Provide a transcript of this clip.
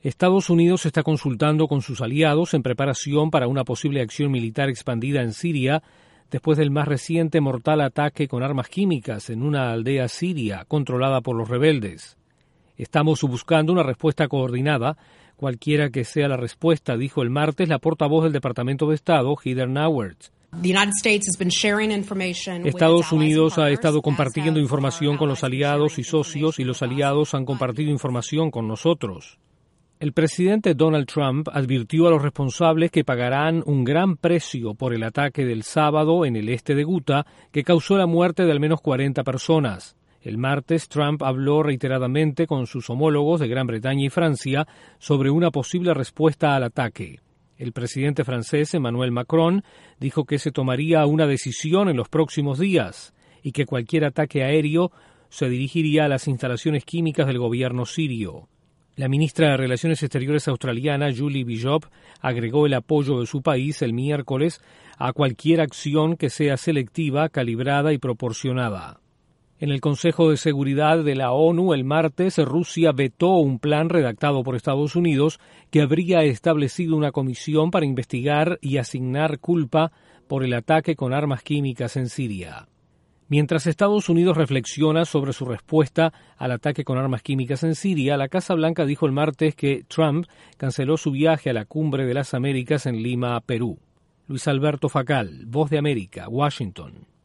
Estados Unidos está consultando con sus aliados en preparación para una posible acción militar expandida en Siria después del más reciente mortal ataque con armas químicas en una aldea siria controlada por los rebeldes. Estamos buscando una respuesta coordinada, cualquiera que sea la respuesta, dijo el martes la portavoz del Departamento de Estado, Heather Nauert. Estados Unidos ha estado compartiendo información con los aliados y socios y los aliados han compartido información con nosotros. El presidente Donald Trump advirtió a los responsables que pagarán un gran precio por el ataque del sábado en el este de Ghouta, que causó la muerte de al menos 40 personas. El martes, Trump habló reiteradamente con sus homólogos de Gran Bretaña y Francia sobre una posible respuesta al ataque. El presidente francés, Emmanuel Macron, dijo que se tomaría una decisión en los próximos días y que cualquier ataque aéreo se dirigiría a las instalaciones químicas del gobierno sirio. La ministra de Relaciones Exteriores australiana, Julie Bishop, agregó el apoyo de su país el miércoles a cualquier acción que sea selectiva, calibrada y proporcionada. En el Consejo de Seguridad de la ONU el martes, Rusia vetó un plan redactado por Estados Unidos que habría establecido una comisión para investigar y asignar culpa por el ataque con armas químicas en Siria. Mientras Estados Unidos reflexiona sobre su respuesta al ataque con armas químicas en Siria, la Casa Blanca dijo el martes que Trump canceló su viaje a la Cumbre de las Américas en Lima, Perú. Luis Alberto Facal, Voz de América, Washington.